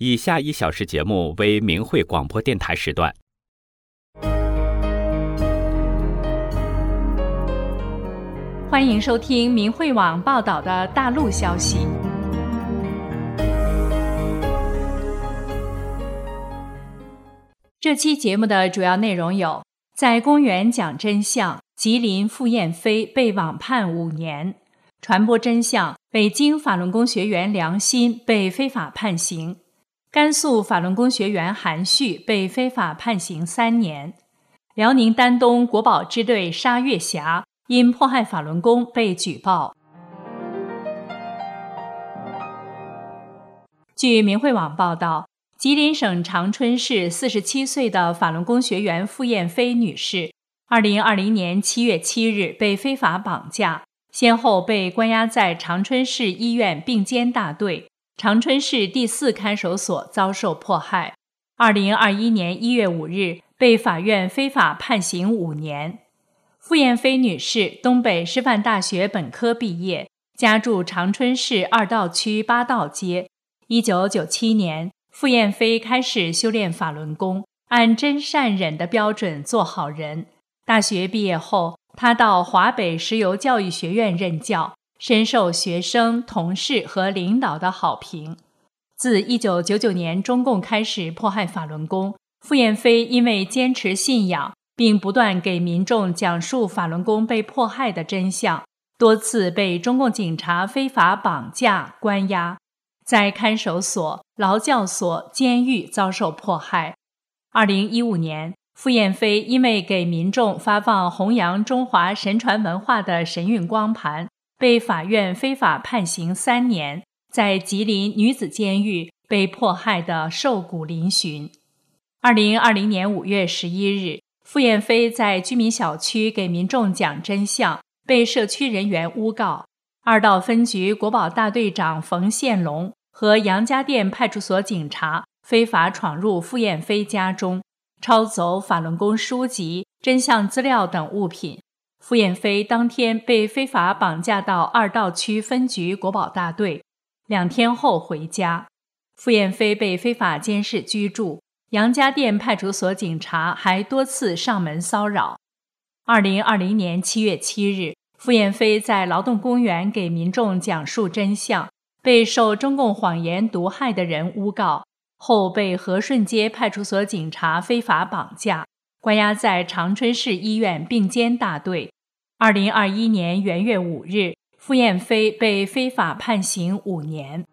以下1小时节目为明慧广播电台时段。 欢迎收听明慧网报道的大陆消息。这期节目的主要内容有：在公园讲真相，吉林傅艳飞被网判5年；传播真相，北京法轮功学员梁鑫被非法判刑；甘肃法轮功学员韩旭被非法判刑3年；辽宁丹东国保支队沙月霞因迫害法轮功被举报。据明慧网报道，吉林省长春市47岁的法轮功学员傅艳飞女士2020年7月7日被非法绑架，先后被关押在长春市医院并监大队、长春市第4看守所遭受迫害。2021年1月5日被法院非法判刑5年。傅艳飞女士东北师范大学本科毕业，家住长春市2道区8道街。1997年，傅艳飞开始修炼法轮功，按真善忍的标准做好人。大学毕业后，她到华北石油教育学院任教，深受学生、同事和领导的好评。自1999年中共开始迫害法轮功，傅艳飞因为坚持信仰，并不断给民众讲述法轮功被迫害的真相，多次被中共警察非法绑架、关押，在看守所、劳教所、监狱遭受迫害。2015年，傅艳飞因为给民众发放弘扬中华神传文化的神韵光盘，被法院非法判刑3年，在吉林女子监狱被迫害的瘦骨嶙峋。2020年5月11日，傅艳飞在居民小区给民众讲真相，被社区人员诬告。2道分局国保大队长冯宪龙和杨家店派出所警察非法闯入傅艳飞家中，抄走法轮功书籍、真相资料等物品。傅艳飞当天被非法绑架到2道区分局国保大队，2天后回家。傅艳飞被非法监视居住，杨家店派出所警察还多次上门骚扰。2020年7月7日，傅艳飞在劳动公园给民众讲述真相，被受中共谎言毒害的人诬告，后被和顺街派出所警察非法绑架，关押在长春市医院并监大队。2021年元月5日，傅艳飞被非法判刑5年。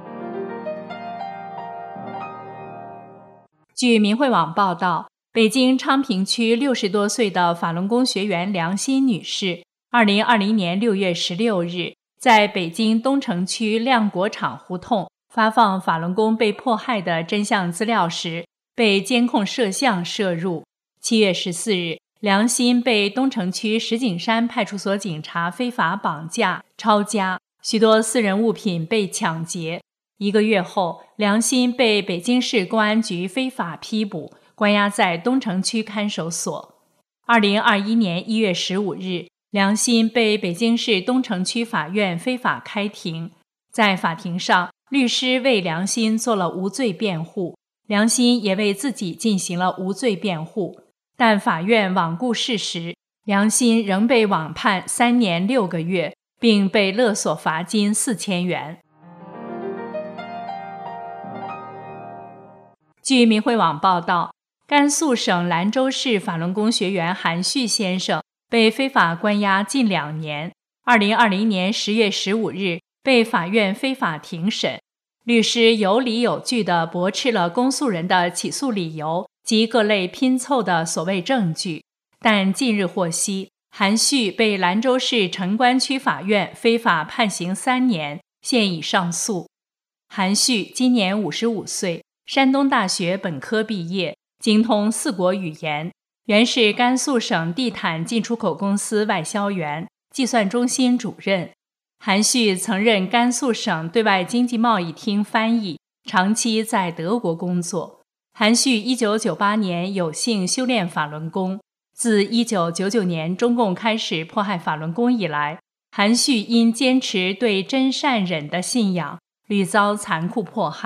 据明慧网报道，北京昌平区60多岁的法轮功学员梁鑫女士2020年6月16日在北京东城区亮果厂胡同发放法轮功被迫害的真相资料时，被监控摄像摄入。7月14日，梁鑫被东城区石景山派出所警察非法绑架、抄家，许多私人物品被抢劫。1个月后，梁鑫被北京市公安局非法批捕，关押在东城区看守所。2021年1月15日，梁鑫被北京市东城区法院非法开庭。在法庭上，律师为梁鑫做了无罪辩护，梁鑫也为自己进行了无罪辩护，但法院罔顾事实，梁鑫仍被网判3年6个月，并被勒索罚金4000元。据明慧网报道，甘肃省兰州市法轮功学员韩旭先生被非法关押近2年，2020年10月15日被法院非法庭审。律师有理有据地驳斥了公诉人的起诉理由及各类拼凑的所谓证据，但近日获悉，韩旭被兰州市城关区法院非法判刑3年，现已上诉。韩旭今年55岁，山东大学本科毕业，精通4国语言，原是甘肃省地毯进出口公司外销员、计算中心主任。韩旭曾任甘肃省对外经济贸易厅翻译，长期在德国工作。韩旭1998年有幸修炼法轮功，自1999年中共开始迫害法轮功以来，韩旭因坚持对真善忍的信仰，屡遭残酷迫害，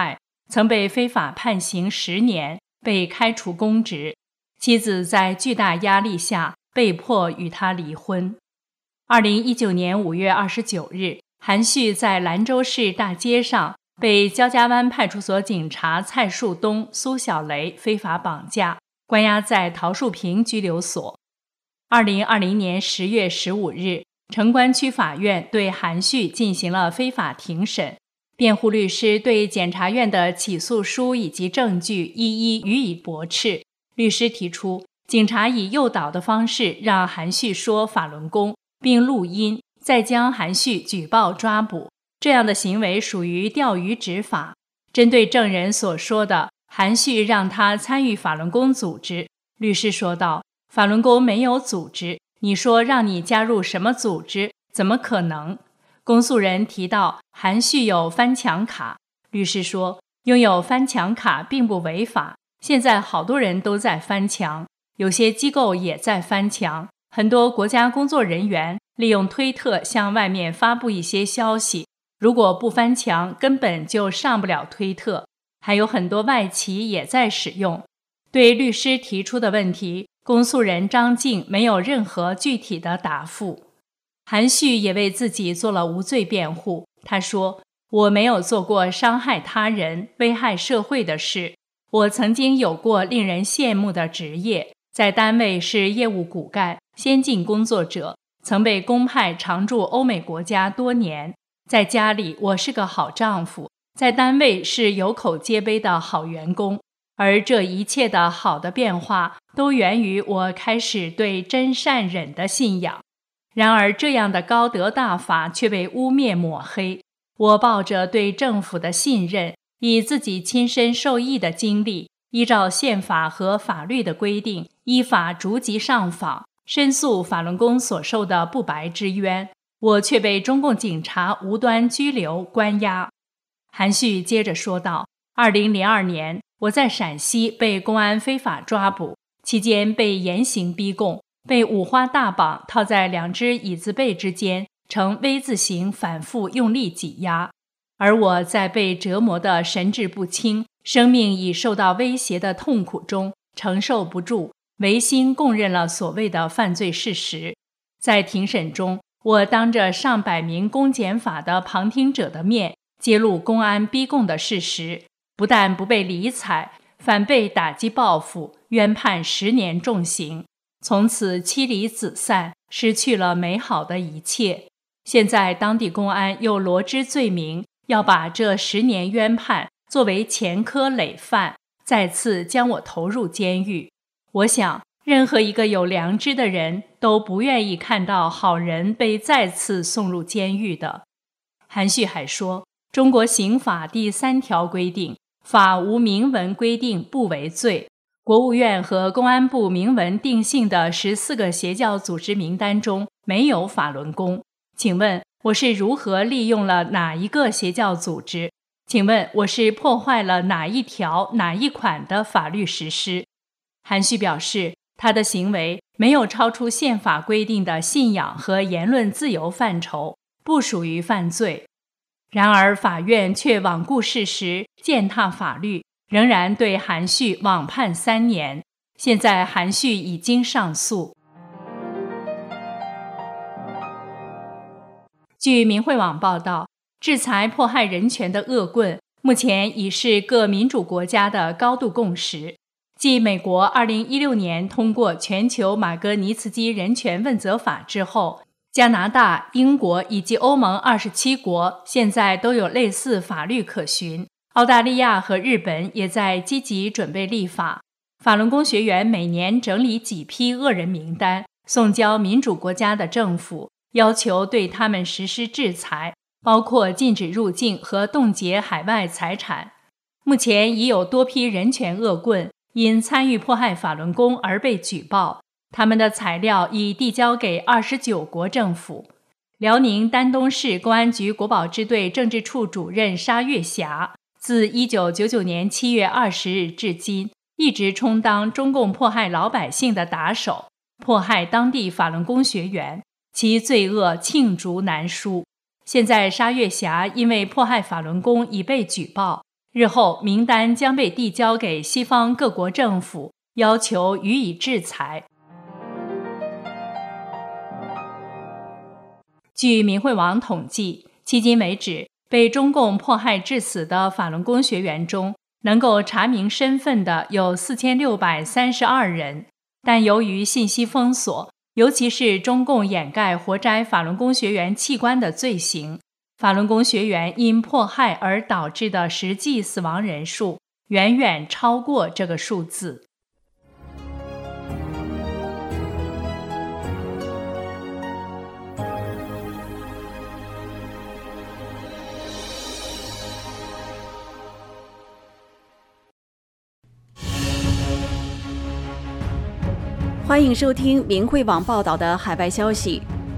曾被非法判刑10年，被开除公职。妻子在巨大压力下被迫与他离婚。2019年5月29日，韩旭在兰州市大街上被焦家湾派出所警察蔡树东、苏小雷非法绑架，关押在陶树坪拘留所。2020年10月15日，城关区法院对韩旭进行了非法庭审，辩护律师对检察院的起诉书以及证据一一予以驳斥。律师提出，警察以诱导的方式让韩旭说法轮功，并录音，再将韩旭举报抓捕，这样的行为属于钓鱼执法。针对证人所说的韩旭让他参与法轮功组织，律师说道，法轮功没有组织，你说让你加入什么组织，怎么可能？公诉人提到韩旭有翻墙卡，律师说，拥有翻墙卡并不违法，现在好多人都在翻墙，有些机构也在翻墙，很多国家工作人员利用推特向外面发布一些消息，如果不翻墙，根本就上不了推特，还有很多外企也在使用。对律师提出的问题，公诉人张静没有任何具体的答复。韩旭也为自己做了无罪辩护，他说，我没有做过伤害他人、危害社会的事，我曾经有过令人羡慕的职业，在单位是业务骨干、先进工作者，曾被公派常驻欧美国家多年，在家里我是个好丈夫，在单位是有口皆碑的好员工，而这一切的好的变化都源于我开始对真善忍的信仰。然而这样的高德大法却被污蔑抹黑，我抱着对政府的信任，以自己亲身受益的经历，依照宪法和法律的规定，依法逐级上访，申诉法轮功所受的不白之冤，我却被中共警察无端拘留关押。韩旭接着说道，2002年我在陕西被公安非法抓捕，期间被严刑逼供，被五花大绑套在2只椅子背之间，呈 V 字形反复用力挤压，而我在被折磨得神志不清，生命已受到威胁的痛苦中承受不住，违心供认了所谓的犯罪事实。在庭审中，我当着上百名公检法的旁听者的面揭露公安逼供的事实，不但不被理睬，反被打击报复，冤判10年重刑，从此妻离子散，失去了美好的一切。现在当地公安又罗织罪名，要把这10年冤判作为前科累犯，再次将我投入监狱。我想，任何一个有良知的人都不愿意看到好人被再次送入监狱的。韩旭还说，中国刑法第3条规定，法无明文规定不为罪。国务院和公安部明文定性的14个邪教组织名单中没有法轮功。请问我是如何利用了哪一个邪教组织？请问我是破坏了哪一条哪一款的法律实施？韩旭表示，他的行为没有超出宪法规定的信仰和言论自由范畴，不属于犯罪。然而法院却罔顾事实，践踏法律，仍然对韩旭枉判3年。现在韩旭已经上诉。据明慧网报道，制裁迫害人权的恶棍目前已是各民主国家的高度共识。继美国2016年通过全球马格尼茨基人权问责法之后，加拿大、英国以及欧盟27国现在都有类似法律可循，澳大利亚和日本也在积极准备立法。法轮功学员每年整理几批恶人名单，送交民主国家的政府，要求对他们实施制裁，包括禁止入境和冻结海外财产。目前已有多批人权恶棍因参与迫害法轮功而被举报，他们的材料已递交给29国政府。辽宁丹东市公安局国保支队政治处主任沙月霞，自1999年7月20日至今，一直充当中共迫害老百姓的打手，迫害当地法轮功学员，其罪恶罄竹难书。现在沙月霞因为迫害法轮功已被举报， 日后名单将被递交给西方各国政府，要求予以制裁。据明慧网统计，迄今为止，被中共迫害致死的法轮功学员中，能够查明身份的有4632人，但由于信息封锁，尤其是中共掩盖活摘法轮功学员器官的罪行，法轮功学员因迫害而导致的实际死亡人数远远超过这个数字。 欢迎收听明慧网报道的海外消息。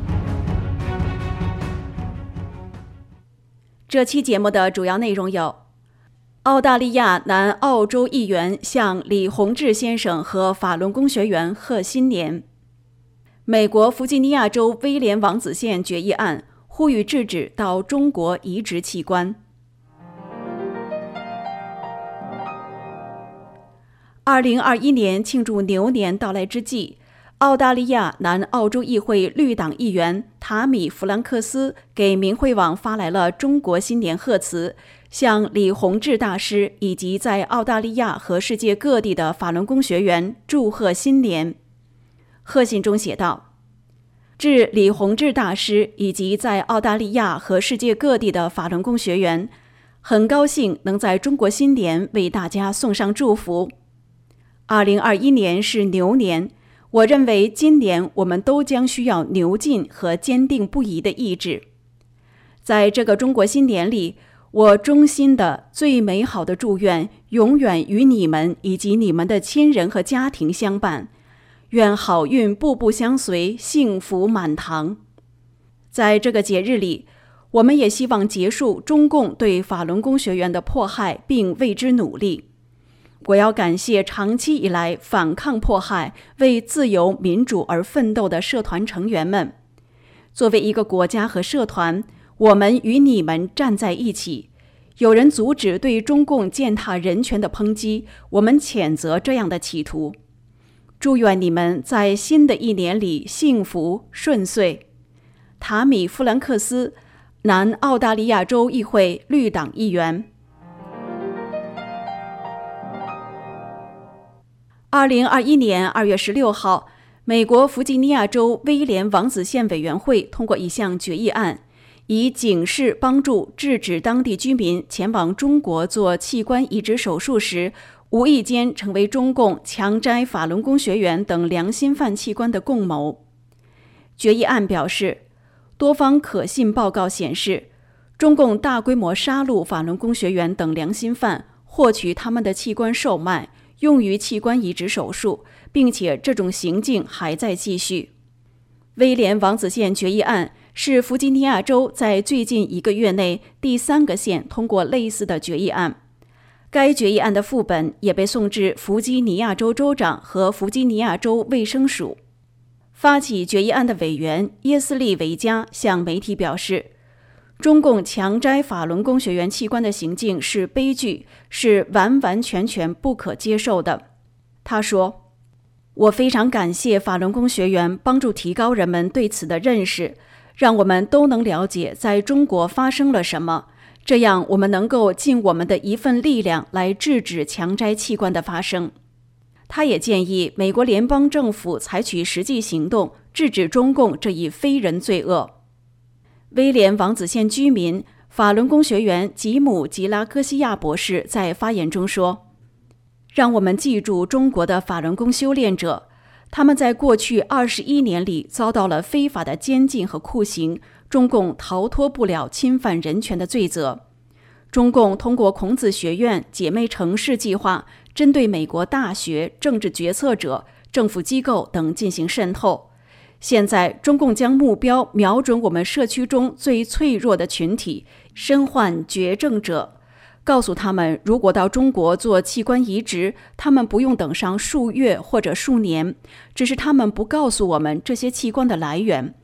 这期节目的主要内容有：澳大利亚南澳洲议员向李洪志先生和法轮功学员贺新年；美国弗吉尼亚州威廉王子县决议案呼吁制止到中国移植器官。2021年庆祝牛年到来之际，澳大利亚南澳洲议会绿党议员塔米·弗兰克斯给明慧网发来了中国新年贺词，向李洪志大师以及在澳大利亚和世界各地的法轮功学员祝贺新年。贺信中写道：致李洪志大师以及在澳大利亚和世界各地的法轮功学员，很高兴能在中国新年为大家送上祝福。2021年是牛年，我认为今年我们都将需要牛劲和坚定不移的意志。在这个中国新年里，我衷心的最美好的祝愿永远与你们以及你们的亲人和家庭相伴，愿好运步步相随，幸福满堂。在这个节日里，我们也希望结束中共对法轮功学员的迫害，并为之努力。我要感谢长期以来反抗迫害、为自由民主而奋斗的社团成员们。作为一个国家和社团，我们与你们站在一起。有人阻止对中共践踏人权的抨击，我们谴责这样的企图。祝愿你们在新的一年里幸福顺遂。塔米·弗兰克斯，南澳大利亚州议会绿党议员。2021年2月16号，美国弗吉尼亚州威廉王子县委员会通过一项决议案，以警示帮助制止当地居民前往中国做器官移植手术时，无意间成为中共强摘法轮功学员等良心犯器官的共谋。决议案表示，多方可信报告显示，中共大规模杀戮法轮功学员等良心犯，获取他们的器官售卖，用于器官移植手术，并且这种行径还在继续。威廉王子县决议案是弗吉尼亚州在最近1个月内第3个县通过类似的决议案。该决议案的副本也被送至弗吉尼亚州州长和弗吉尼亚州卫生署。发起决议案的委员耶斯利维加向媒体表示，中共强摘法轮功学员器官的行径是悲剧，是完完全全不可接受的。他说，我非常感谢法轮功学员帮助提高人们对此的认识，让我们都能了解在中国发生了什么，这样我们能够尽我们的一份力量来制止强摘器官的发生。他也建议美国联邦政府采取实际行动，制止中共这一非人罪恶。威廉王子县居民、法轮功学员吉姆·吉拉戈西亚博士在发言中说，让我们记住中国的法轮功修炼者，他们在过去21年里遭到了非法的监禁和酷刑，中共逃脱不了侵犯人权的罪责。中共通过孔子学院、姐妹城市计划，针对美国大学、政治决策者、政府机构等进行渗透。现在，中共将目标瞄准我们社区中最脆弱的群体——身患绝症者，告诉他们，如果到中国做器官移植，他们不用等上数月或者数年，只是他们不告诉我们这些器官的来源。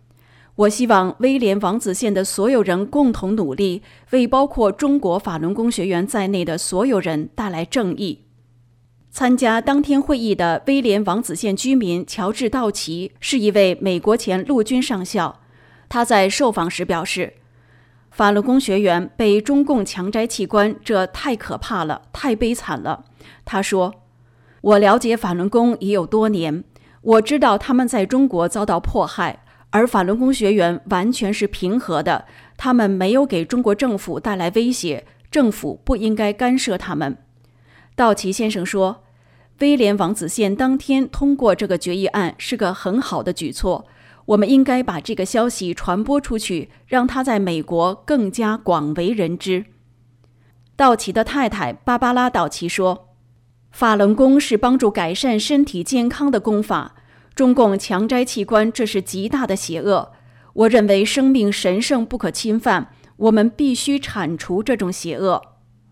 我希望威廉王子县的所有人共同努力，为包括中国法轮功学员在内的所有人带来正义。参加当天会议的威廉王子县居民乔治·道奇是一位美国前陆军上校。他在受访时表示，法轮功学员被中共强摘器官，这太可怕了，太悲惨了。他说，我了解法轮功已有多年，我知道他们在中国遭到迫害，而法轮功学员完全是平和的，他们没有给中国政府带来威胁，政府不应该干涉他们。道奇先生说，威廉王子县当天通过这个决议案是个很好的举措，我们应该把这个消息传播出去，让它在美国更加广为人知。道奇的太太芭芭拉·道奇说，法轮功是帮助改善身体健康的功法，中共强摘器官，这是极大的邪恶。我认为生命神圣不可侵犯，我们必须铲除这种邪恶。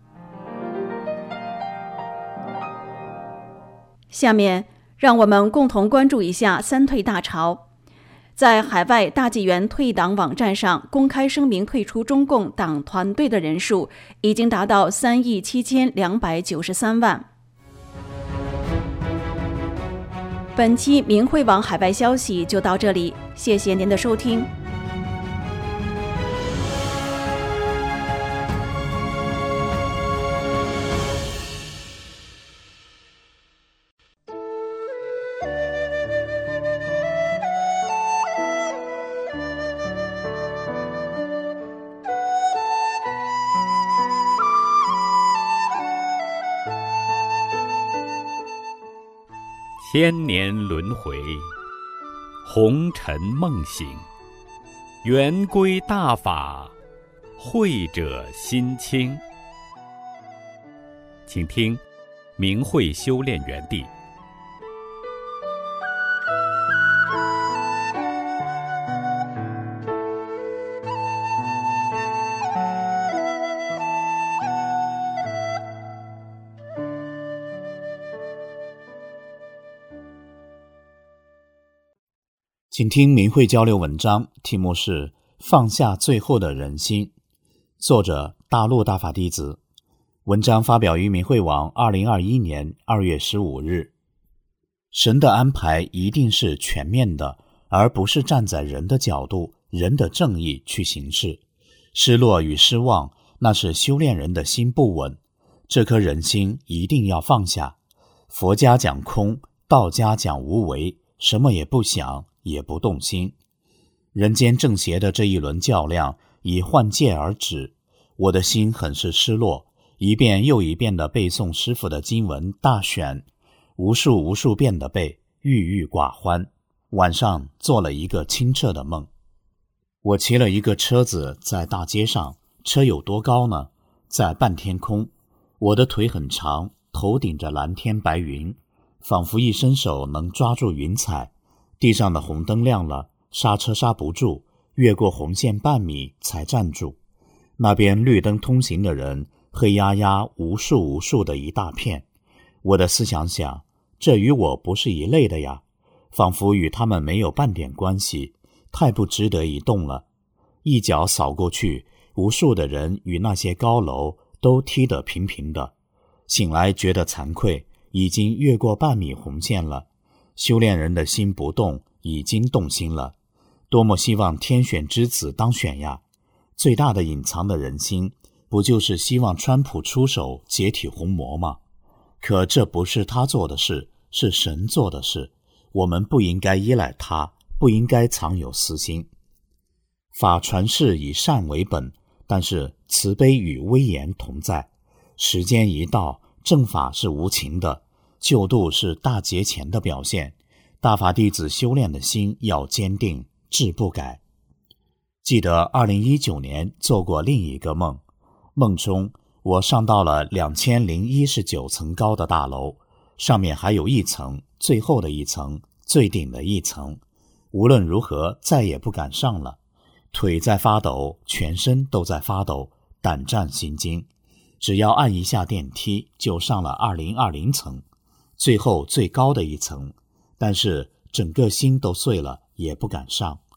下面让我们共同关注一下三退大潮。在海外大纪元退党网站上公开声明退出中共党团队的人数已经达到37293万。本期明慧网海外消息就到这里，谢谢您的收听。 千年轮回，红尘梦醒，圆规大法，慧者心清。请听明慧修炼园地。 请听明慧交流文章，题目是放下最后的人心，作者大陆大法弟子。文章发表于明慧网2021年2月15日。神的安排一定是全面的，而不是站在人的角度、人的正义去行事。失落与失望，那是修炼人的心不稳，这颗人心一定要放下。佛家讲空，道家讲无为，什么也不想，也不动心。人间正邪的这一轮较量以换届而止，我的心很是失落，一遍又一遍地背诵师父的经文大选，无数遍地背，郁郁寡欢。晚上做了一个清澈的梦，我骑了一个车子在大街上，车有多高呢？在半天空，我的腿很长，头顶着蓝天白云，仿佛一伸手能抓住云彩。地上的红灯亮了，刹车刹不住，越过红线半米才站住。那边绿灯通行的人黑压压无数的一大片。我的思想想，这与我不是一类的呀，仿佛与他们没有半点关系，太不值得一动了。一脚扫过去，无数的人与那些高楼都踢得平平的。醒来觉得惭愧，已经越过半米红线了。修炼人的心不动，已经动心了。多么希望天选之子当选呀！最大的隐藏的人心，不就是希望川普出手解体红魔吗？可这不是他做的事，是神做的事。我们不应该依赖他，不应该藏有私心。法传世以善为本，但是慈悲与威严同在。时间一到，正法是无情的，救度是大节前的表现。大法弟子修炼的心要坚定，志不改。记得2019年做过另一个梦，梦中我上到了2019层高的大楼，上面还有一层，最后的一层，最顶的一层。无论如何再也不敢上了，腿在发抖，全身都在发抖，胆战心惊。只要按一下电梯就上了2020层，最后最高的一层，但是整个心都碎了，也不敢上。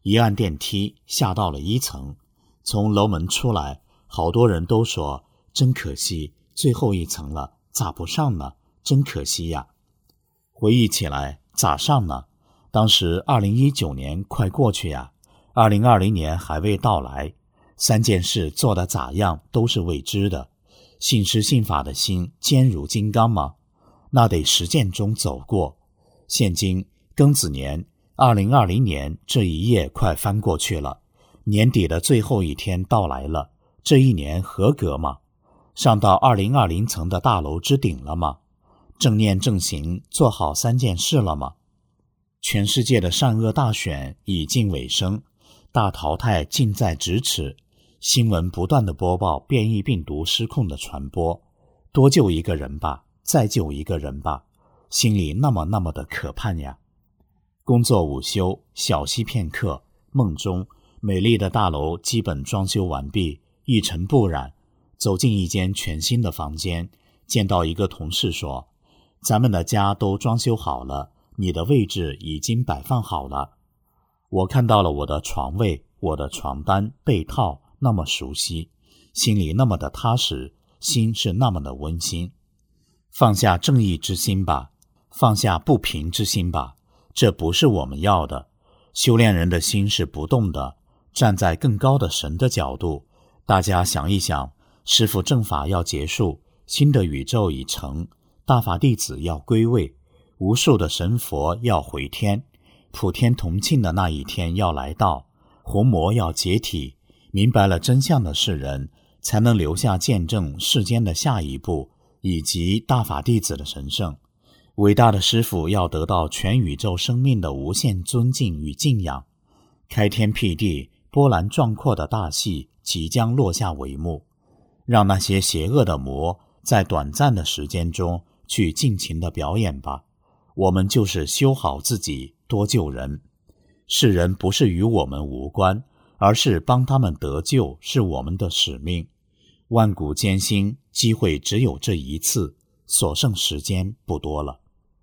一按电梯下到了1层，从楼门出来，好多人都说真可惜，最后1层了，咋不上呢？真可惜呀。回忆起来，咋上呢？当时2019年快过去呀，2020年还未到来，3件事做得咋样都是未知的。信师信法的心坚如金刚吗？那得实践中走过。现今庚子年2020年这一页快翻过去了，年底的最后1天到来了，这一年合格吗？上到2020层的大楼之顶了吗？正念正行做好3件事了吗？全世界的善恶大选已近尾声，大淘汰近在咫尺，新闻不断的播报变异病毒失控的传播，多救一个人吧，再救一个人吧，心里那么的可盼呀。工作午休，小息片刻，梦中美丽的大楼基本装修完毕，一尘不染。走进一间全新的房间，见到一个同事说，咱们的家都装修好了，你的位置已经摆放好了。我看到了我的床位，我的床单被套那么熟悉，心里那么的踏实，心是那么的温馨。放下正义之心吧，放下不平之心吧，这不是我们要的。修炼人的心是不动的，站在更高的神的角度，大家想一想，师父正法要结束，新的宇宙已成，大法弟子要归位，无数的神佛要回天，普天同庆的那一天要来到，红魔要解体，明白了真相的世人才能留下见证世间的下一步，以及大法弟子的神圣。伟大的师父要得到全宇宙生命的无限尊敬与敬仰。开天辟地，波澜壮阔的大戏即将落下帷幕，让那些邪恶的魔在短暂的时间中去尽情的表演吧。我们就是修好自己，多救人。世人不是与我们无关，而是帮他们得救是我们的使命。万古艰辛，机会只有这一次，所剩时间不多了。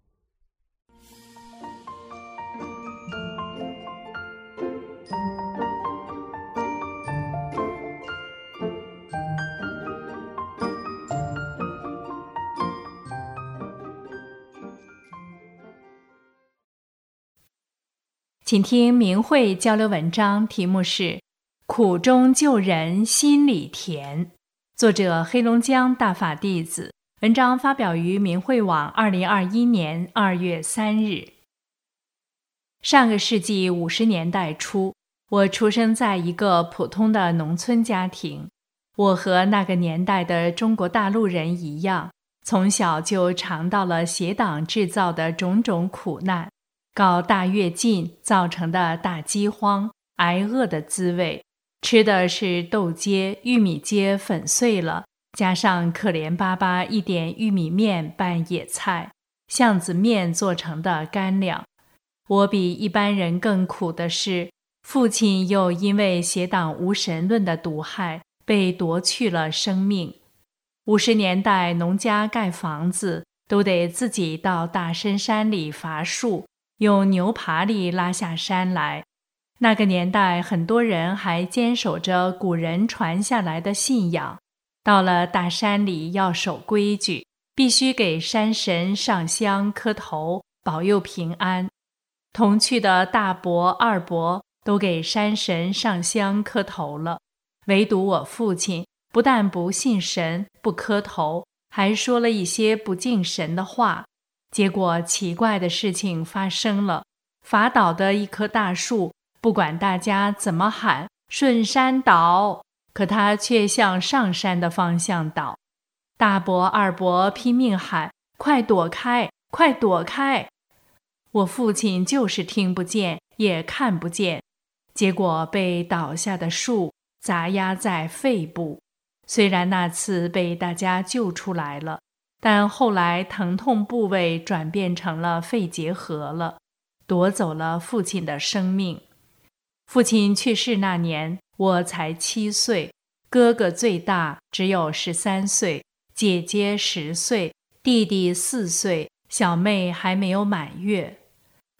请听明慧交流文章，题目是苦中救人心里甜，作者黑龙江大法弟子，文章发表于明慧网2021年2月3日。上个世纪50年代初，我出生在一个普通的农村家庭。我和那个年代的中国大陆人一样，从小就尝到了邪党制造的种种苦难，搞大跃进造成的大饥荒、挨饿的滋味，吃的是豆秸、玉米秸粉碎了，加上可怜巴巴一点玉米面拌野菜、巷子面做成的干粮。我比一般人更苦的是，父亲又因为邪党无神论的毒害，被夺去了生命。50年代农家盖房子都得自己到大深山里伐树，用牛耙力拉下山来。那个年代很多人还坚守着古人传下来的信仰，到了大山里要守规矩，必须给山神上香磕头，保佑平安。同去的大伯、二伯都给山神上香磕头了，唯独我父亲不但不信神、不磕头，还说了一些不敬神的话。结果奇怪的事情发生了，伐倒的一棵大树，不管大家怎么喊顺山倒，可它却向上山的方向倒。大伯、二伯拼命喊快躲开，快躲开。我父亲就是听不见也看不见，结果被倒下的树砸压在肺部。虽然那次被大家救出来了，但后来疼痛部位转变成了肺结核了，夺走了父亲的生命。父亲去世那年，我才7岁，哥哥最大，只有13岁，姐姐10岁，弟弟4岁，小妹还没有满月。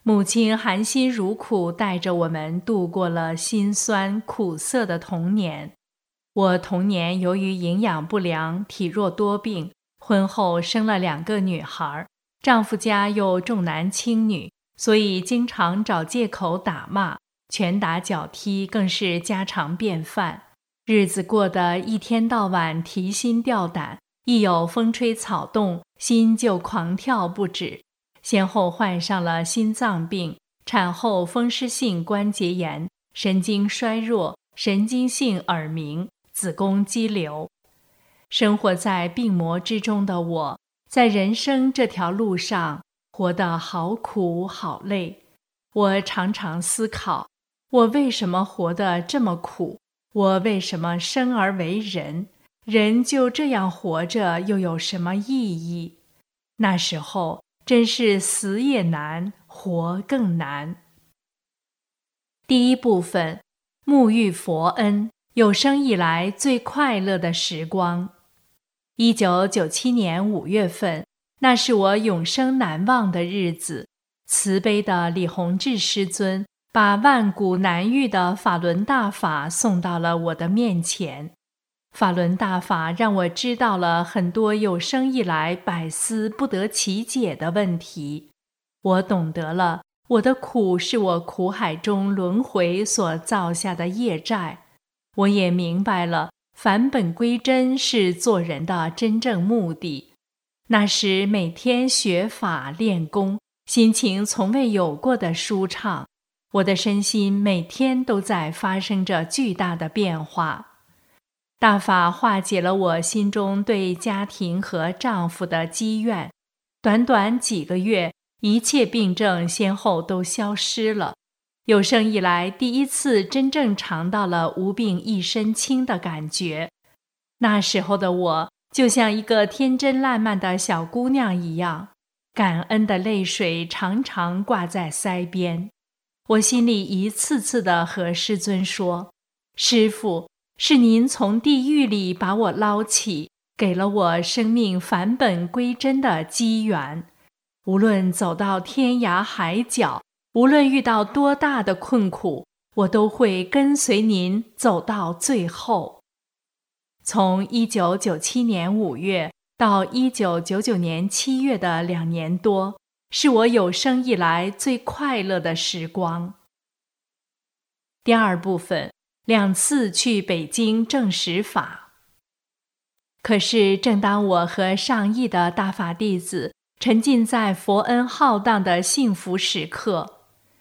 母亲含辛茹苦带着我们度过了辛酸苦涩的童年。我童年由于营养不良，体弱多病，婚后生了2个女孩，丈夫家又重男轻女，所以经常找借口打骂，拳打脚踢更是家常便饭。日子过得一天到晚提心吊胆，一有风吹草动，心就狂跳不止。先后患上了心脏病、产后风湿性关节炎、神经衰弱、神经性耳鸣、子宫肌瘤。生活在病魔之中的我，在人生这条路上活得好苦好累。我常常思考，我为什么活得这么苦？我为什么生而为人？人就这样活着又有什么意义？那时候真是死也难，活更难。第一部分，沐浴佛恩，有生以来最快乐的时光。1997年5月份，那是我永生难忘的日子。慈悲的李洪志师尊把万古难遇的法轮大法送到了我的面前。法轮大法让我知道了很多有生以来百思不得其解的问题。我懂得了我的苦是我苦海中轮回所造下的业债。我也明白了返本归真是做人的真正目的。那时每天学法练功，心情从未有过的舒畅。我的身心每天都在发生着巨大的变化。大法化解了我心中对家庭和丈夫的积怨，短短几个月，一切病症先后都消失了。有生以来第一次真正尝到了无病一身轻的感觉。那时候的我就像一个天真烂漫的小姑娘一样，感恩的泪水常常挂在腮边。我心里一次次地和师尊说，师父，是您从地狱里把我捞起，给了我生命返本归真的机缘。无论走到天涯海角，无论遇到多大的困苦，我都会跟随您走到最后。从1997年5月到1999年7月的2年多，是我有生以来最快乐的时光。第二部分，2次去北京证实法。可是正当我和上亿的大法弟子沉浸在佛恩浩荡的幸福时刻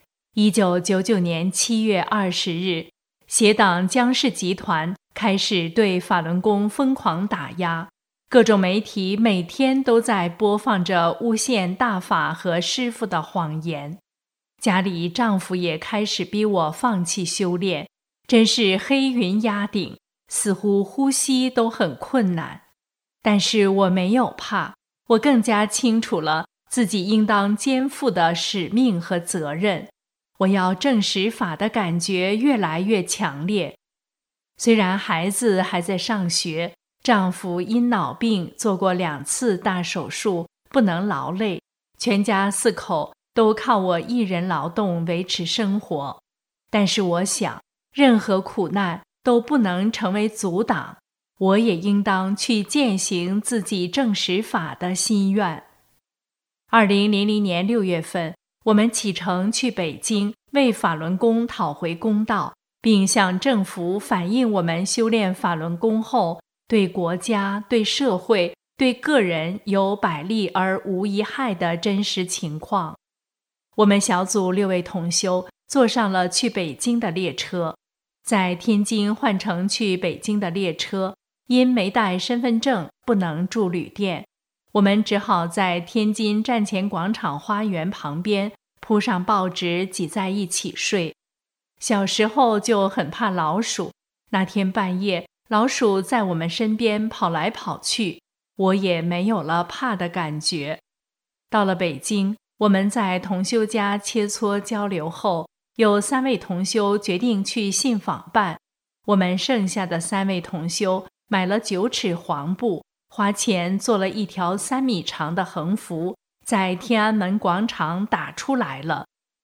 ，1999年7月20日，邪党江氏集团开始对法轮功疯狂打压，各种媒体每天都在播放着诬陷大法和师父的谎言。家里丈夫也开始逼我放弃修炼，真是黑云压顶，似乎呼吸都很困难。但是我没有怕，我更加清楚了自己应当肩负的使命和责任。我要证实法的感觉越来越强烈。虽然孩子还在上学，丈夫因脑病做过2次大手术，不能劳累，全家4口都靠我一人劳动维持生活。但是我想，任何苦难都不能成为阻挡，我也应当去践行自己证实法的心愿。2000年6月份，我们启程去北京，为法轮功讨回公道，并向政府反映我们修炼法轮功后对国家、对社会、对个人有百利而无一害的真实情况。我们小组6位同修坐上了去北京的列车，在天津换乘去北京的列车，因没带身份证不能住旅店，我们只好在天津站前广场花园旁边铺上报纸挤在一起睡。小时候就很怕老鼠，那天半夜老鼠在我们身边跑来跑去，我也没有了怕的感觉。到了北京，我们在同修家切磋交流后，有3位同修决定去信访办。我们剩下的3位同修买了9尺黄布，花钱做了一条3米长的横幅，在天安门广场打出来了。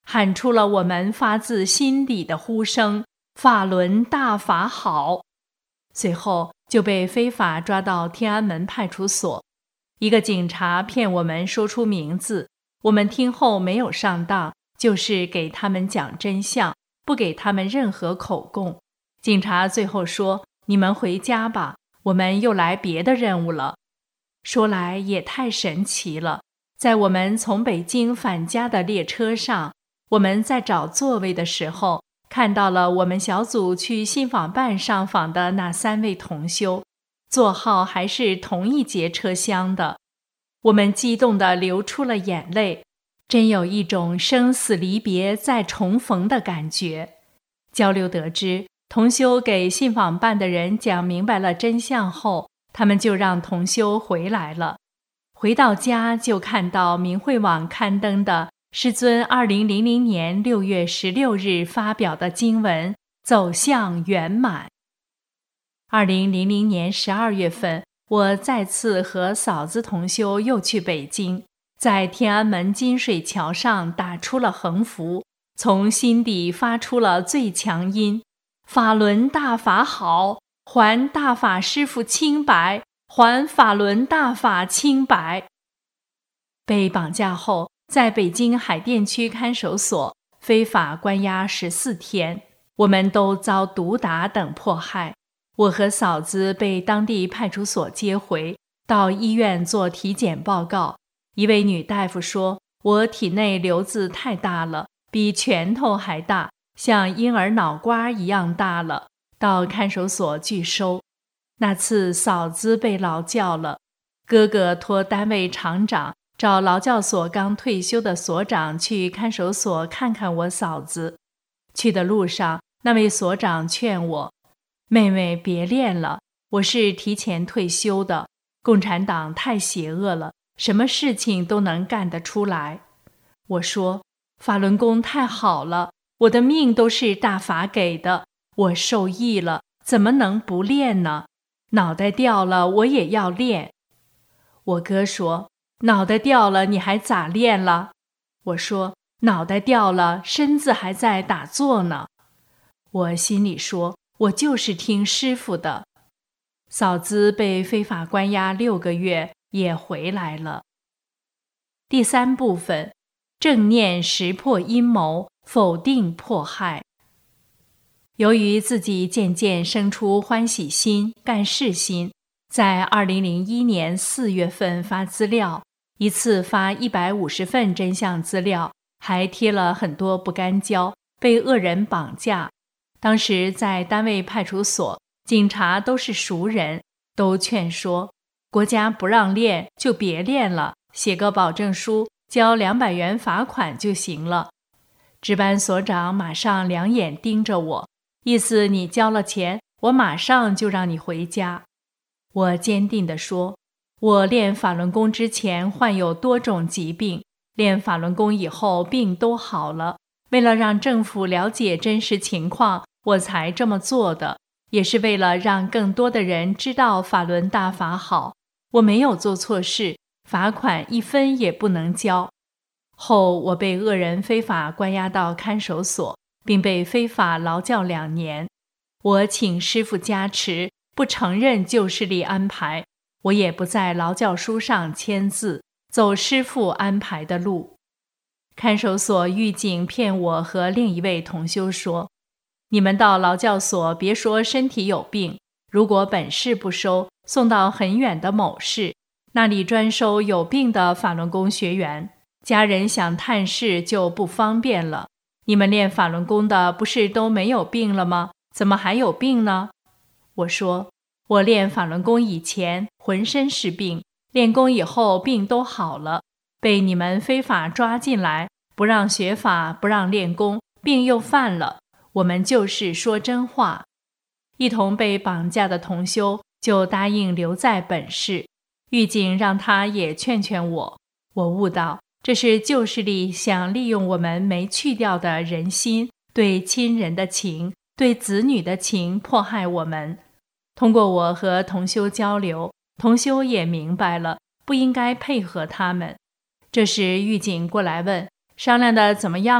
喊出了我们发自心底的呼声：法轮大法好！随后就被非法抓到天安门派出所。一个警察骗我们说出名字，我们听后没有上当，就是给他们讲真相，不给他们任何口供。警察最后说：你们回家吧，我们又来别的任务了。说来也太神奇了，在我们从北京返家的列车上，我们在找座位的时候，看到了我们小组去信访办上访的那3位同修，座号还是同一节车厢的。我们激动地流出了眼泪，真有一种生死离别再重逢的感觉。交流得知，同修给信访办的人讲明白了真相后，他们就让同修回来了。回到家就看到明慧网刊登的师尊2000年6月16日发表的经文走向圆满。2000年12月份，我再次和嫂子同修又去北京，在天安门金水桥上打出了横幅，从心底发出了最强音：法轮大法好，还大法师父清白，还法轮大法清白。被绑架后，在北京海淀区看守所非法关押14天，我们都遭毒打等迫害。我和嫂子被当地派出所接回，到医院做体检报告。一位女大夫说，我体内瘤子太大了，比拳头还大，像婴儿脑瓜一样大了，到看守所拒收。那次嫂子被劳教了，哥哥托单位厂长找劳教所刚退休的所长去看守所看看我嫂子。去的路上，那位所长劝我：妹妹别练了，我是提前退休的，共产党太邪恶了，什么事情都能干得出来。我说：法轮功太好了，我的命都是大法给的，我受益了，怎么能不练呢？脑袋掉了我也要练。我哥说：脑袋掉了你还咋练了？我说：脑袋掉了，身子还在打坐呢。我心里说，我就是听师父的。嫂子被非法关押6个月，也回来了。第3部分，正念识破阴谋，否定迫害。由于自己渐渐生出欢喜心、干事心，在2001年4月份发资料，一次发150份真相资料，还贴了很多不干胶，被恶人绑架。当时在单位派出所，警察都是熟人，都劝说国家不让练就别练了，写个保证书，交200元罚款就行了。值班所长马上2眼盯着我，意思你交了钱，我马上就让你回家。我坚定地说，我练法轮功之前患有多种疾病，练法轮功以后病都好了，为了让政府了解真实情况，我才这么做的，也是为了让更多的人知道法轮大法好。我没有做错事，罚款1分也不能交。后我被恶人非法关押到看守所，并被非法劳教2年。我请师父加持，不承认旧势力安排，我也不在劳教书上签字，走师父安排的路。看守所狱警骗我和另一位同修说，你们到劳教所别说身体有病，如果本市不收，送到很远的某市，那里专收有病的法轮功学员，家人想探视就不方便了。你们练法轮功的不是都没有病了吗？怎么还有病呢？我说，我练法轮功以前浑身是病，练功以后病都好了，被你们非法抓进来，不让学法，不让练功，病又犯了。我们就是说真话。一同被绑架的同修就答应留在本市，狱警让他也劝劝我。我悟到，这是旧势力想利用我们没去掉的人心，对亲人的情，对子女的情，迫害我们。通过我和同修交流，同修也明白了，不应该配合他们。这时狱警过来问，商量的怎么样了？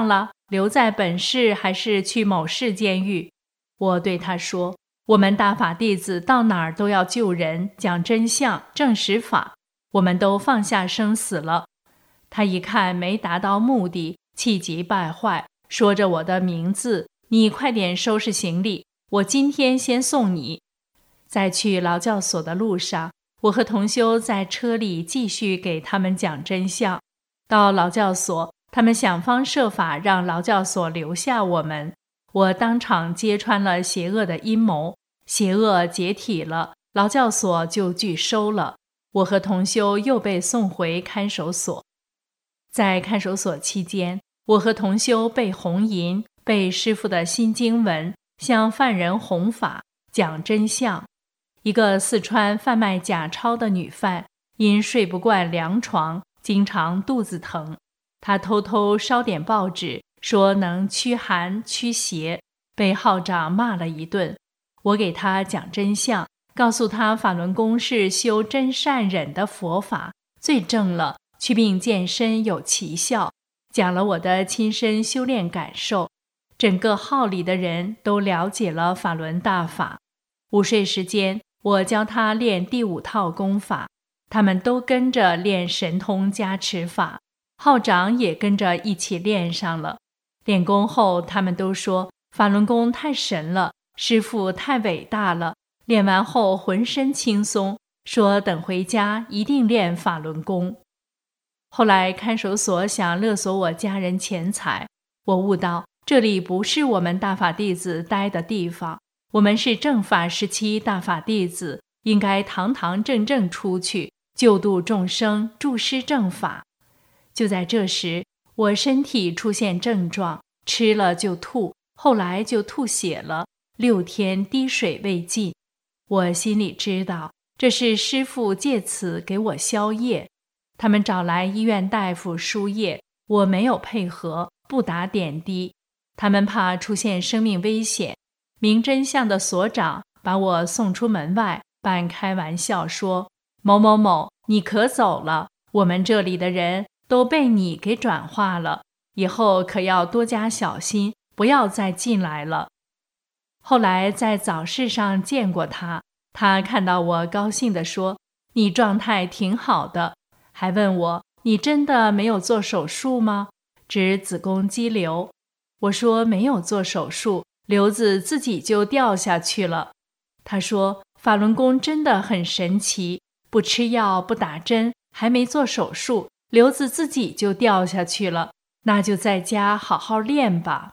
留在本市还是去某市监狱？我对他说，我们大法弟子到哪儿都要救人，讲真相，证实法，我们都放下生死了。他一看没达到目的，气急败坏，说着我的名字，你快点收拾行李，我今天先送你。在去劳教所的路上，我和同修在车里继续给他们讲真相。到劳教所，他们想方设法让劳教所留下我们，我当场揭穿了邪恶的阴谋，邪恶解体了，劳教所就拒收了。我和同修又被送回看守所。在看守所期间，我和同修背红吟，背师父的新经文，向犯人弘法，讲真相。一个四川贩卖假钞的女犯，因睡不惯凉床，经常肚子疼，她偷偷烧点报纸，说能驱寒驱邪，被号长骂了一顿。我给她讲真相，告诉她法轮功是修真善忍的佛法，最正了，祛病健身有奇效，讲了我的亲身修炼感受。整个号里的人都了解了法轮大法。午睡时间，我教他练第5套功法，他们都跟着练神通加持法，号长也跟着一起练上了。练功后，他们都说法轮功太神了，师父太伟大了，练完后浑身轻松，说等回家一定练法轮功。后来看守所想勒索我家人钱财，我悟到这里不是我们大法弟子待的地方，我们是正法时期大法弟子，应该堂堂正正出去，救度众生，助施正法。就在这时，我身体出现症状，吃了就吐，后来就吐血了，6天滴水未进。我心里知道，这是师父借此给我消业。他们找来医院大夫输液，我没有配合，不打点滴。他们怕出现生命危险，明真相的所长把我送出门外，半开玩笑说，某某某，你可走了，我们这里的人都被你给转化了，以后可要多加小心，不要再进来了。后来在早市上见过他，他看到我高兴地说，你状态挺好的，还问我，你真的没有做手术吗？指子宫肌瘤。我说没有做手术，瘤子自己就掉下去了。他说法轮功真的很神奇，不吃药不打针，还没做手术，瘤子自己就掉下去了，那就在家好好练吧。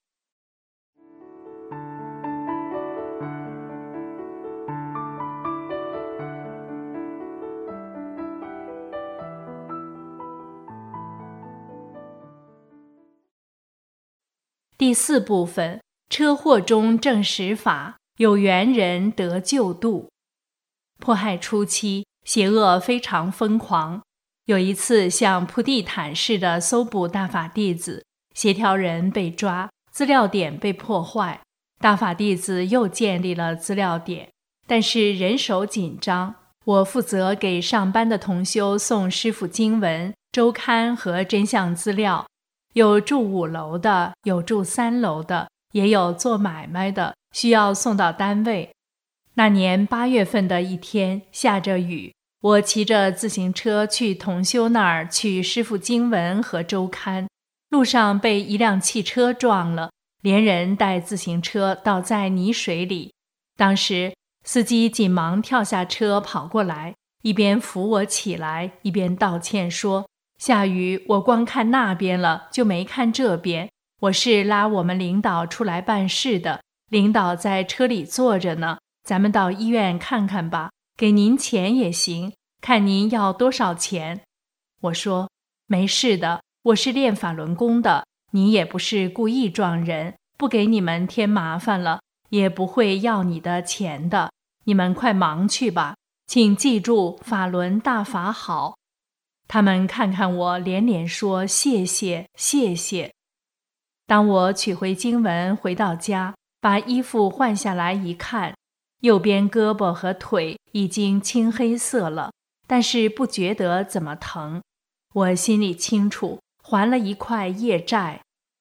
第4部分，车祸中证实法，有缘人得救度。迫害初期，邪恶非常疯狂。有一次像铺地毯似的搜捕大法弟子，协调人被抓，资料点被破坏，大法弟子又建立了资料点，但是人手紧张。我负责给上班的同修送师父经文、周刊和真相资料，有住5楼的，有住3楼的，也有做买卖的，需要送到单位。那年8月份的一天，下着雨，我骑着自行车去同修那儿取师父经文和周刊，路上被一辆汽车撞了，连人带自行车倒在泥水里。当时司机紧忙跳下车跑过来，一边扶我起来，一边道歉说，下雨我光看那边了，就没看这边，我是拉我们领导出来办事的，领导在车里坐着呢，咱们到医院看看吧，给您钱也行，看您要多少钱。我说没事的，我是练法轮功的，你也不是故意撞人，不给你们添麻烦了，也不会要你的钱的，你们快忙去吧，请记住法轮大法好。他们看看我，连连说谢谢谢谢。当我取回经文回到家，把衣服换下来一看，右边胳膊和腿已经青黑色了，但是不觉得怎么疼。我心里清楚，还了一块业债。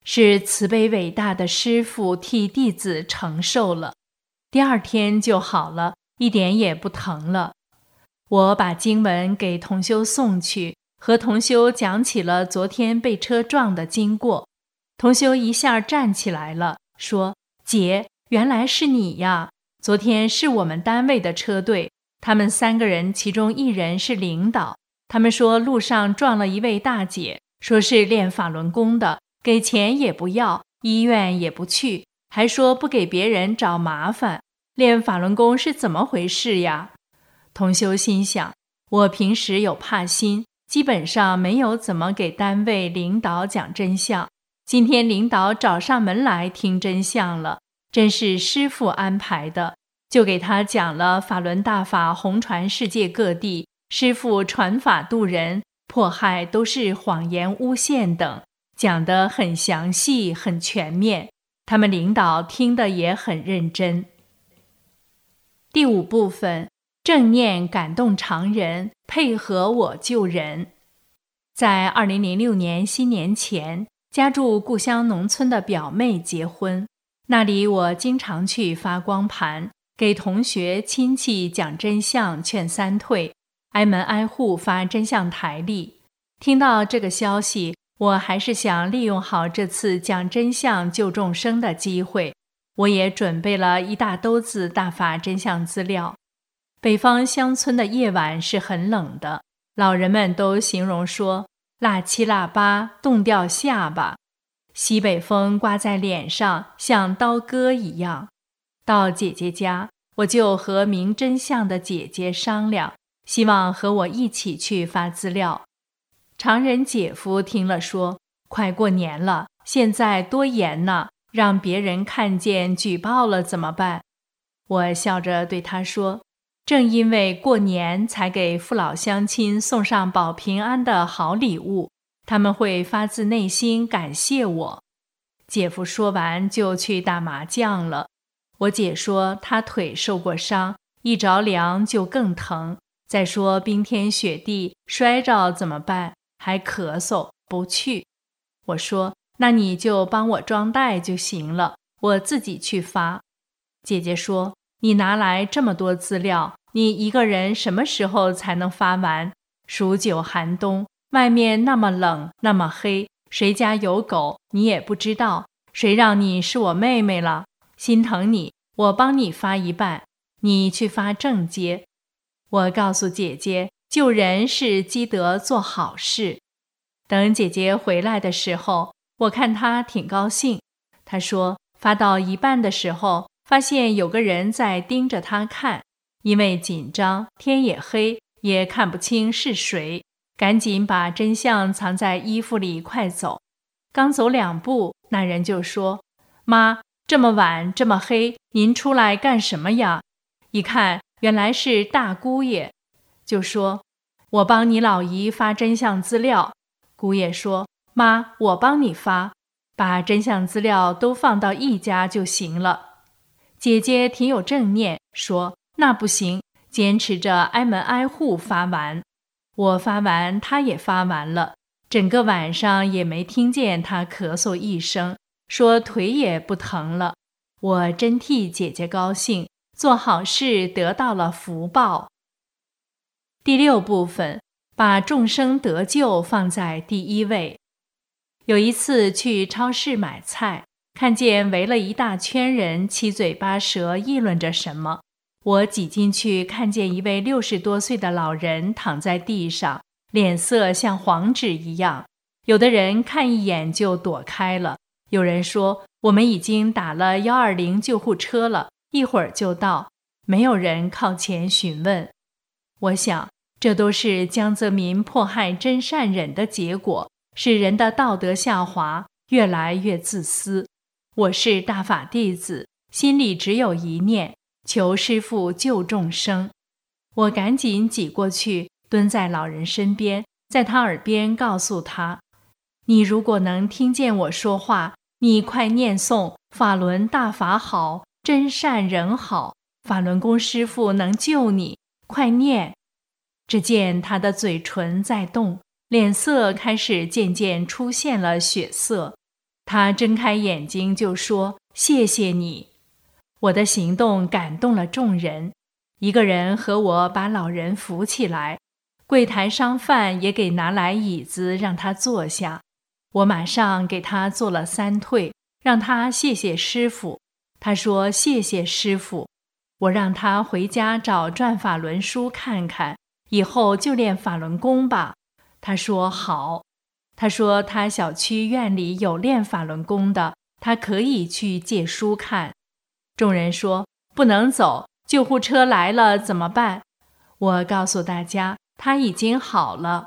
是慈悲伟大的师父替弟子承受了。第2天就好了，一点也不疼了。我把经文给同修送去，和同修讲起了昨天被车撞的经过。同修一下站起来了，说：姐，原来是你呀！昨天是我们单位的车队，他们3个人其中1人是领导，他们说路上撞了一位大姐，说是练法轮功的，给钱也不要，医院也不去，还说不给别人找麻烦。练法轮功是怎么回事呀？同修心想，我平时有怕心，基本上没有怎么给单位领导讲真相。今天领导找上门来听真相了，真是师父安排的，就给他讲了法轮大法红传世界各地，师父传法度人，迫害都是谎言诬陷等，讲得很详细很全面，他们领导听得也很认真。第5部分，正念感动常人，配合我救人。在2006年新年前，家住故乡农村的表妹结婚，那里我经常去发光盘，给同学亲戚讲真相劝3退，挨门挨户发真相台历。听到这个消息，我还是想利用好这次讲真相救众生的机会，我也准备了一大兜子大法真相资料。北方乡村的夜晚是很冷的，老人们都形容说腊7腊8，冻掉下巴。西北风刮在脸上，像刀割一样。到姐姐家，我就和明真相的姐姐商量，希望和我一起去发资料。常人姐夫听了说，快过年了，现在多严呢，让别人看见举报了怎么办？我笑着对他说，正因为过年才给父老乡亲送上保平安的好礼物，他们会发自内心感谢我。姐夫说完就去打麻将了。我姐说她腿受过伤，一着凉就更疼，再说冰天雪地摔着怎么办？还咳嗽，不去。我说那你就帮我装袋就行了，我自己去发。姐姐说，你拿来这么多资料，你一个人什么时候才能发完？数9寒冬，外面那么冷那么黑，谁家有狗你也不知道，谁让你是我妹妹了？心疼你，我帮你发一半，你去发正街。我告诉姐姐，救人是积德做好事。等姐姐回来的时候，我看她挺高兴。她说发到一半的时候，发现有个人在盯着她看，因为紧张，天也黑，也看不清是谁，赶紧把真相藏在衣服里快走。刚走2步，那人就说，妈，这么晚这么黑，您出来干什么呀？一看原来是大姑爷，就说，我帮你老姨发真相资料。姑爷说，妈，我帮你发，把真相资料都放到一家就行了。姐姐挺有正念，说那不行，坚持着挨门挨户发完。我发完，她也发完了，整个晚上也没听见她咳嗽一声，说腿也不疼了。我真替姐姐高兴，做好事得到了福报。第6部分，把众生得救放在第1位。有一次去超市买菜，看见围了一大圈人，七嘴八舌议论着什么。我挤进去，看见一位60多岁的老人躺在地上，脸色像黄纸一样。有的人看一眼就躲开了，有人说我们已经打了120救护车了，一会儿就到。没有人靠前询问。我想这都是江泽民迫害真善忍的结果，使人的道德下滑，越来越自私。我是大法弟子，心里只有一念，求师父救众生。我赶紧挤过去，蹲在老人身边，在他耳边告诉他，你如果能听见我说话，你快念诵法轮大法好，真善人好，法轮功师父能救你，快念。只见他的嘴唇在动，脸色开始渐渐出现了血色。 他睁开眼睛就说：“谢谢你。”我的行动感动了众人，一个人和我把老人扶起来，柜台商贩也给拿来椅子让他坐下。我马上给他做了3退，让他谢谢师父。他说谢谢师父。我让他回家找转法轮书看看，以后就练法轮功吧。他说好。他说他小区院里有练法轮功的，他可以去借书看。众人说不能走，救护车来了怎么办？我告诉大家他已经好了。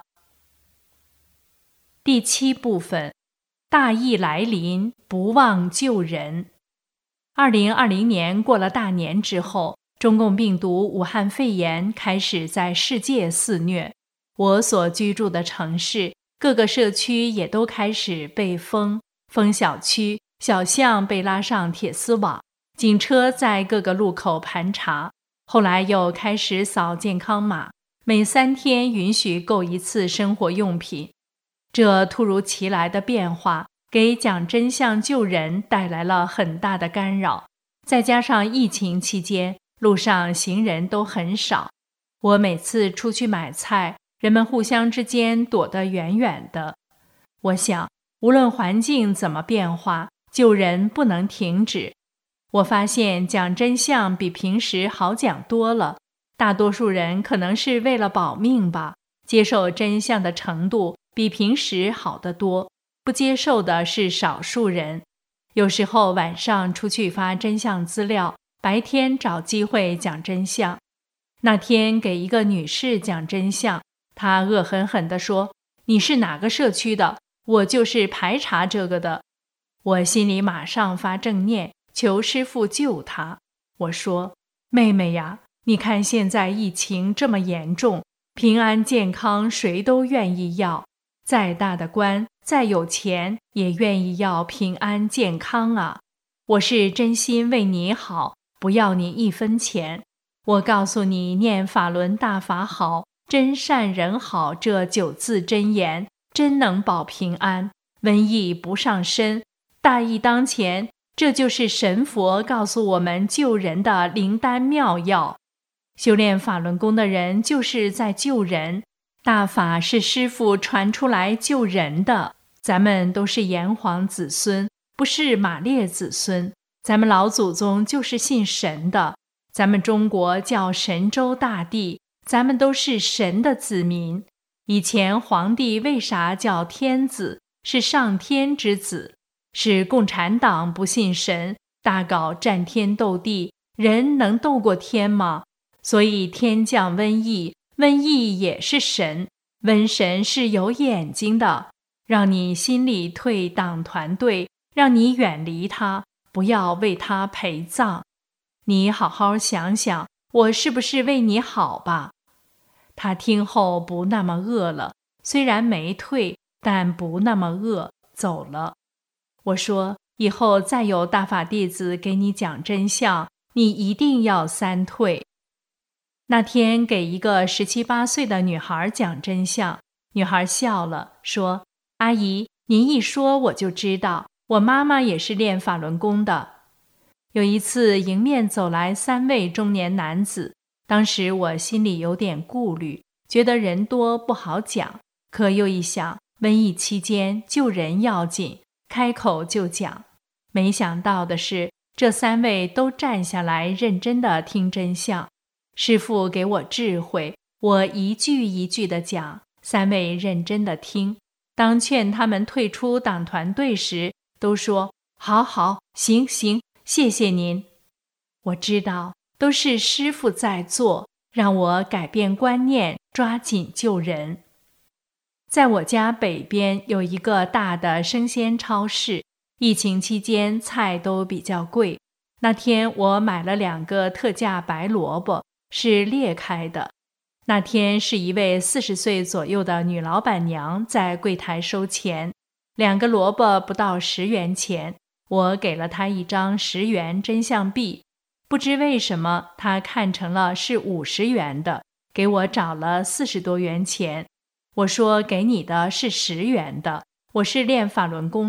第7部分，大疫来临，不忘救人。2020年过了大年之后，中共病毒武汉肺炎开始在世界肆虐。我所居住的城市，各个社区也都开始被封小区，小巷被拉上铁丝网，警车在各个路口盘查。后来又开始扫健康码，每3天允许购1次生活用品。这突如其来的变化给讲真相救人带来了很大的干扰，再加上疫情期间路上行人都很少，我每次出去买菜，人们互相之间躲得远远的。我想，无论环境怎么变化，救人不能停止。我发现讲真相比平时好讲多了，大多数人可能是为了保命吧，接受真相的程度比平时好得多，不接受的是少数人。有时候晚上出去发真相资料，白天找机会讲真相。那天给一个女士讲真相，她恶狠狠地说：“你是哪个社区的？我就是排查这个的。”我心里马上发正念，求师父救她。我说：“妹妹呀，你看现在疫情这么严重，平安健康谁都愿意要，再大的官，再有钱，也愿意要平安健康啊。我是真心为你好，不要你1分钱。我告诉你，念法轮大法好，真善人好这9字真言，真能保平安，瘟疫不上身。大疫当前，这就是神佛告诉我们救人的灵丹妙药。修炼法轮功的人就是在救人，大法是师父传出来救人的。咱们都是炎黄子孙，不是马列子孙。咱们老祖宗就是信神的，咱们中国叫神州大地，咱们都是神的子民。以前皇帝为啥叫天子？是上天之子。是共产党不信神，大搞战天斗地，人能斗过天吗？所以天降瘟疫，瘟疫也是神，瘟神是有眼睛的，让你心里退党团队，让你远离他，不要为他陪葬。你好好想想，我是不是为你好吧？他听后不那么饿了，虽然没退，但不那么饿，走了。我说，以后再有大法弟子给你讲真相，你一定要3退。那天给一个17、18岁的女孩讲真相，女孩笑了，说：“阿姨，您一说我就知道，我妈妈也是练法轮功的。”有一次迎面走来3位中年男子，当时我心里有点顾虑，觉得人多不好讲，可又一想，瘟疫期间救人要紧，开口就讲。没想到的是，这3位都站下来认真地听真相。师父给我智慧，我一句一句地讲，3位认真地听。当劝他们退出党团队时，都说：“好好，行行，谢谢您。”我知道都是师父在做，让我改变观念，抓紧救人。在我家北边有一个大的生鲜超市，疫情期间菜都比较贵。那天我买了2个特价白萝卜，是裂开的。那天是一位40岁左右的女老板娘在柜台收钱，2个萝卜不到10元钱，我给了她1张10元真相币。不知为什么她看成了是50元的，给我找了40多元钱。我说给你的是10元的，我是练法轮功的，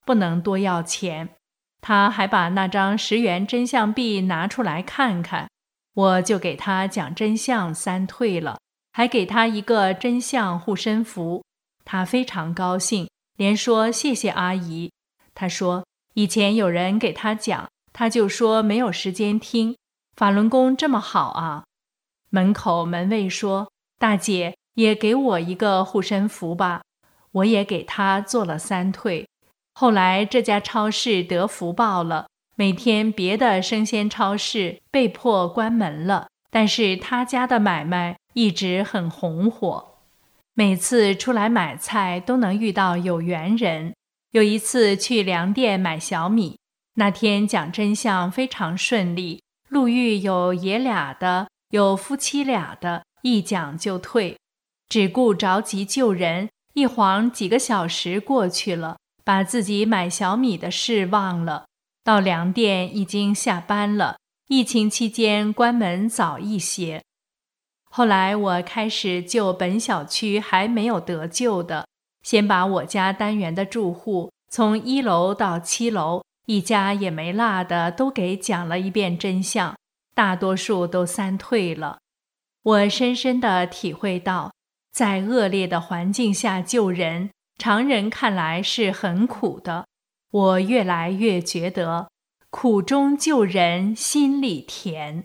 不能多要钱。他还把那张10元真相币拿出来看看，我就给他讲真相3退了，还给他一个真相护身符。他非常高兴，连说谢谢阿姨。他说以前有人给他讲，他就说没有时间听。法轮功这么好啊。门口门卫说，大姐也给我一个护身符吧。我也给他做了3退。后来这家超市得福报了，每天别的生鲜超市被迫关门了，但是他家的买卖一直很红火。每次出来买菜都能遇到有缘人。有一次去粮店买小米，那天讲真相非常顺利，路遇有爷俩的，有夫妻俩的，一讲就退，只顾着急救人，一晃几个小时过去了，把自己买小米的事忘了。到粮店已经下班了，疫情期间关门早一些。后来我开始救本小区还没有得救的，先把我家单元的住户从1楼到7楼，一家也没落的都给讲了一遍真相，大多数都3退了。我深深地体会到，在恶劣的环境下救人，常人看来是很苦的。我越来越觉得，苦中救人心里甜。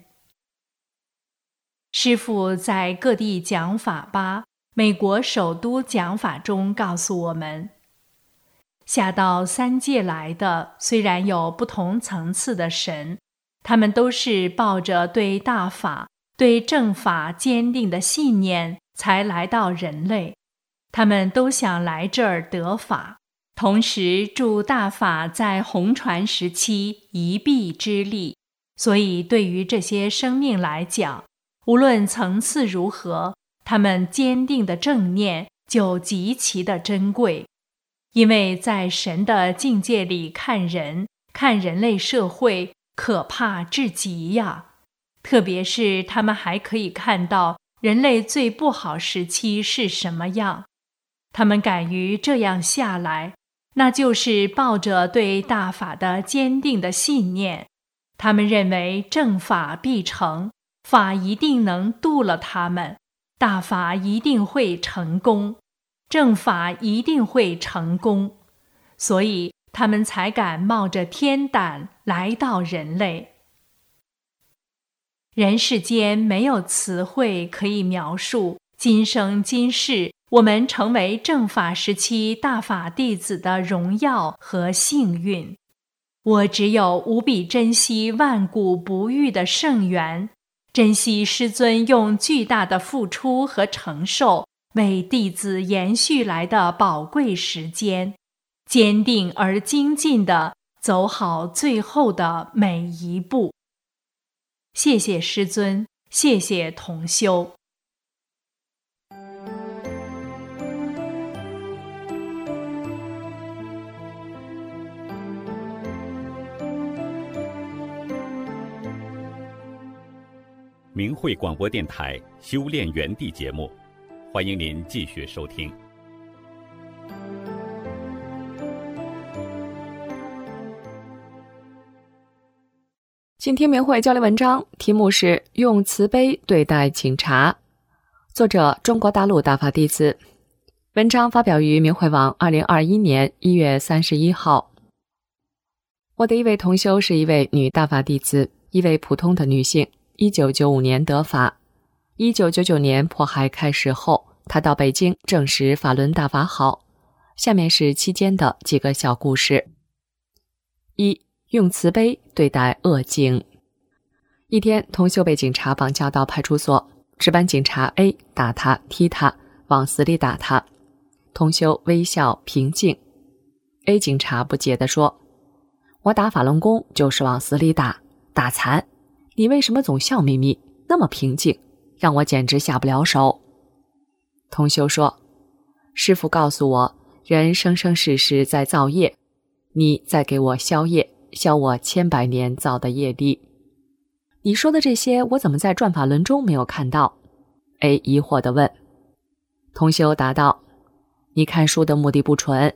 师父在各地讲法吧，美国首都讲法中告诉我们，下到3界来的虽然有不同层次的神，他们都是抱着对大法、对正法坚定的信念才来到人类，他们都想来这儿得法，同时助大法在红传时期一臂之力。所以对于这些生命来讲，无论层次如何，他们坚定的正念就极其的珍贵。因为在神的境界里看人，看人类社会，可怕至极呀！特别是他们还可以看到人类最不好时期是什么样。他们敢于这样下来，那就是抱着对大法的坚定的信念。他们认为正法必成，法一定能度了他们，大法一定会成功，正法一定会成功，所以他们才敢冒着天胆来到人类。人世间没有词汇可以描述今生今世我们成为正法时期大法弟子的荣耀和幸运。我只有无比珍惜万古不遇的圣缘，珍惜师尊用巨大的付出和承受为弟子延续来的宝贵时间，坚定而精进地走好最后的每一步。谢谢师尊，谢谢同修。 明慧广播电台修炼园地节目，欢迎您继续收听。 请听明慧交流文章，题目是用慈悲对待警察，作者中国大陆大法弟子。文章发表于明慧网2021年1月31号。我的一位同修是一位女大法弟子，一位普通的女性，1995年得法。1999年迫害开始后，她到北京证实法轮大法好。下面是期间的几个小故事。1. 用慈悲对待恶警。一天，同修被警察绑架到派出所，值班警察 A 打他、踢他，往死里打他。同修微笑平静。A 警察不解地说：“我打法轮功就是往死里打，打残。你为什么总笑眯眯，那么平静，让我简直下不了手。”同修说：“师父告诉我，人生生世世在造业，你在给我消业，消我千百年造的业力。你说的这些，我怎么在转法轮中没有看到？” A 疑惑地问。同修答道：“你看书的目的不纯，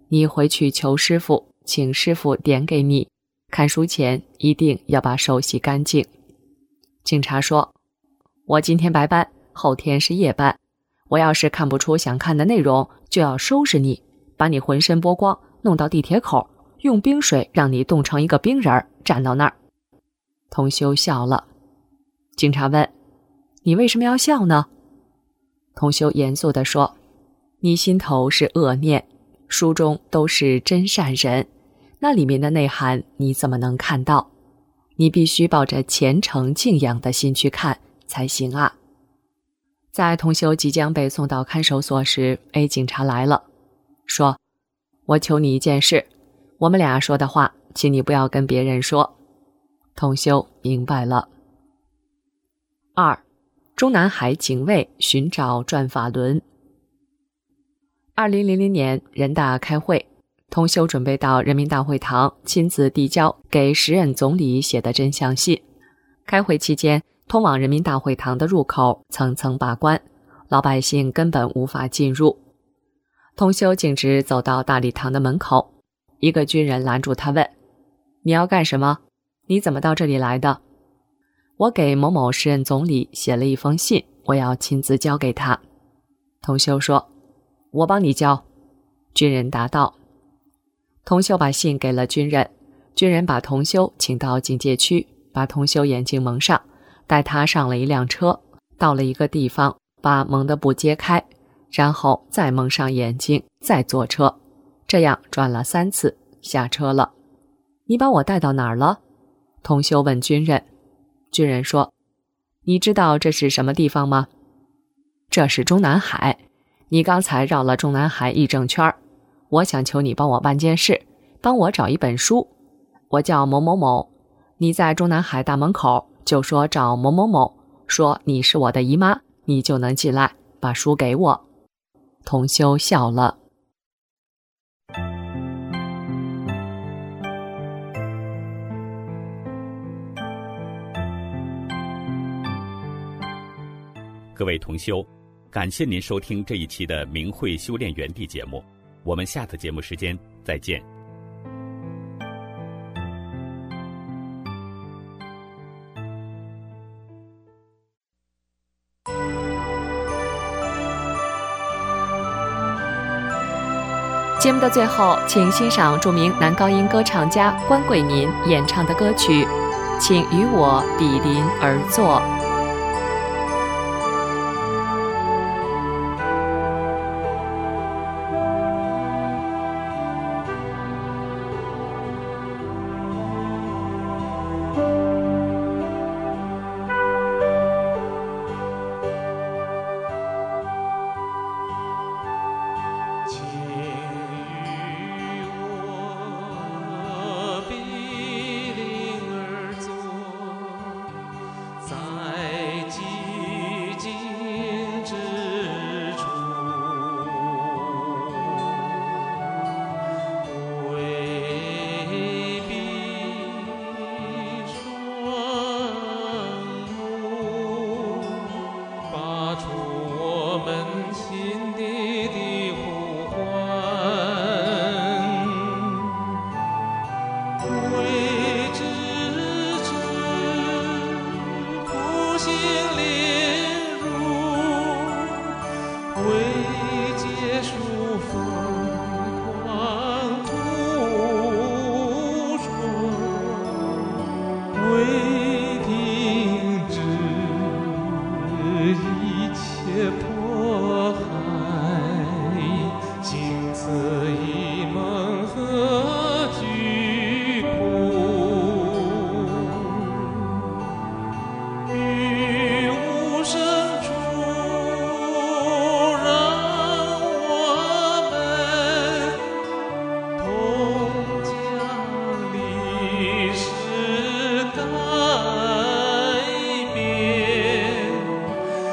你回去求师傅，请师傅点给你，看书前一定要把手洗干净。警察说，我今天白班，后天是夜班，我要是看不出想看的内容，就要收拾你，把你浑身剥光，弄到地铁口，用冰水让你冻成一个冰人儿，站到那儿。同修笑了。警察问，你为什么要笑呢？同修严肃地说，你心头是恶念，书中都是真善人，那里面的内涵你怎么能看到？你必须抱着虔诚敬仰的心去看才行啊。在同修即将被送到看守所时， A 警察来了，说，我求你一件事，我们俩说的话请你不要跟别人说。同修明白了。2. 中南海警卫寻找转法轮。2000年人大开会，同修准备到人民大会堂亲自递交给时任总理写的真相信。开会期间，通往人民大会堂的入口层层把关，老百姓根本无法进入。同修径直走到大礼堂的门口，一个军人拦住他问，你要干什么？你怎么到这里来的？我给某某时任总理写了一封信，我要亲自交给他。同修说，我帮你交。军人答道。同修把信给了军人，军人把同修请到警戒区，把同修眼镜蒙上，带他上了一辆车，到了一个地方，把蒙的布揭开，然后再蒙上眼睛，再坐车，这样转了3次，下车了。你把我带到哪儿了？同修问军人。军人说，你知道这是什么地方吗？这是中南海，你刚才绕了中南海一整圈，我想求你帮我办件事，帮我找一本书，我叫某某某，你在中南海大门口就说找某某某，说你是我的姨妈，你就能进来，把书给我。同修笑了。 各位同修，感谢您收听这一期的明慧修炼园地节目，我们下次节目时间再见。 节目的最后，请欣赏著名男高音歌唱家关桂民演唱的歌曲《请与我比邻而坐》。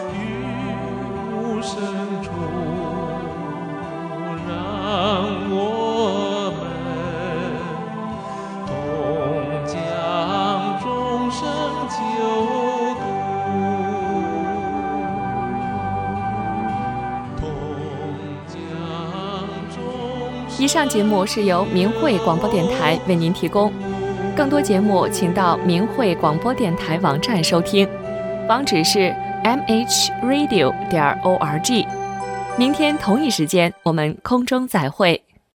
让我以上节目是由明慧广播电台为您提供，更多节目请到明慧广播电台网站收听，网址是 mhradio.org。明天同一时间我们空中再会。